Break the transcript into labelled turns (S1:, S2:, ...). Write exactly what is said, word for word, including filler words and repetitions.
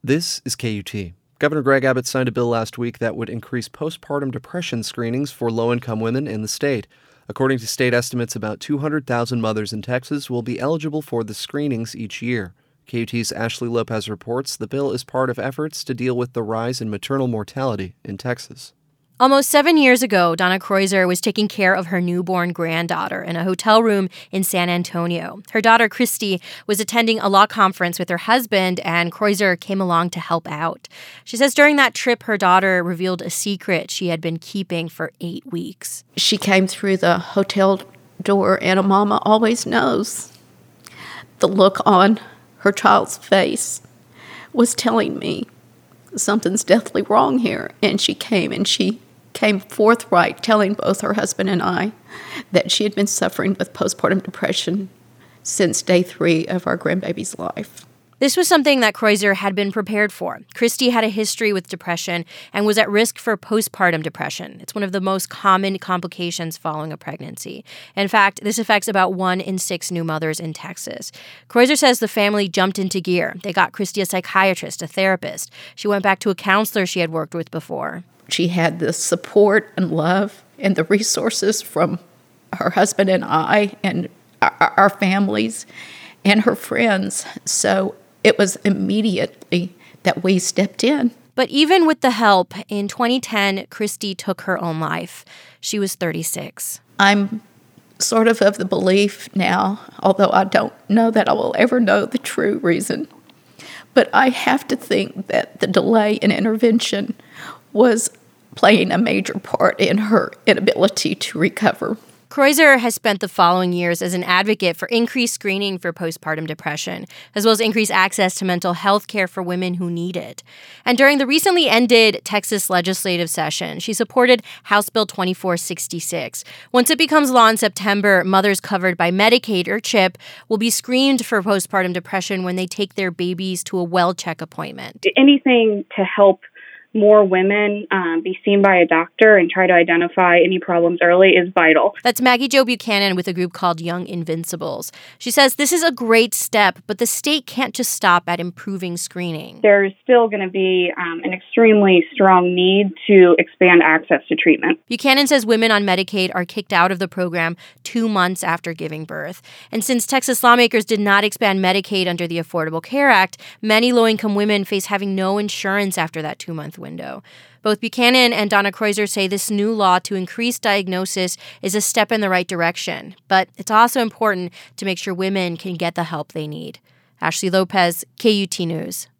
S1: This is K U T. Governor Greg Abbott signed a bill last week that would increase postpartum depression screenings for low-income women in the state. According to state estimates, about two hundred thousand mothers in Texas will be eligible for the screenings each year. K U T's Ashley Lopez reports the bill is part of efforts to deal with the rise in maternal mortality in Texas.
S2: Almost seven years ago, Donna Kreuzer was taking care of her newborn granddaughter in a hotel room in San Antonio. Her daughter, Christy, was attending a law conference with her husband, and Kreuzer came along to help out. She says during that trip, her daughter revealed a secret she had been keeping for eight weeks.
S3: She came through the hotel door, and a mama always knows. The look on her child's face was telling me something's deathly wrong here, and she came and she came forthright, telling both her husband and I that she had been suffering with postpartum depression since day three of our grandbaby's life.
S2: This was something that Kreuzer had been prepared for. Christy had a history with depression and was at risk for postpartum depression. It's one of the most common complications following a pregnancy. In fact, this affects about one in six new mothers in Texas. Kreuzer says the family jumped into gear. They got Christy a psychiatrist, a therapist. She went back to a counselor she had worked with before.
S3: She had the support and love and the resources from her husband and I and our, our families and her friends. So it was immediately that we stepped in.
S2: But even with the help, in twenty ten, Christy took her own life. She was thirty-six.
S3: I'm sort of of the belief now, although I don't know that I will ever know the true reason, but I have to think that the delay in intervention was playing a major part in her inability to recover.
S2: Kreuzer has spent the following years as an advocate for increased screening for postpartum depression, as well as increased access to mental health care for women who need it. And during the recently ended Texas legislative session, she supported House Bill twenty-four sixty-six. Once it becomes law in September, mothers covered by Medicaid or CHIP will be screened for postpartum depression when they take their babies to a well-check appointment.
S4: Anything to help more women um, be seen by a doctor and try to identify any problems early is vital.
S2: That's Maggie Jo Buchanan with a group called Young Invincibles. She says this is a great step, but the state can't just stop at improving screening.
S4: There's still going to be um, an extremely strong need to expand access to treatment.
S2: Buchanan says women on Medicaid are kicked out of the program two months after giving birth. And since Texas lawmakers did not expand Medicaid under the Affordable Care Act, many low-income women face having no insurance after that two-month window. Both Buchanan and Donna Kreuzer say this new law to increase diagnosis is a step in the right direction, but it's also important to make sure women can get the help they need. Ashley Lopez, K U T News.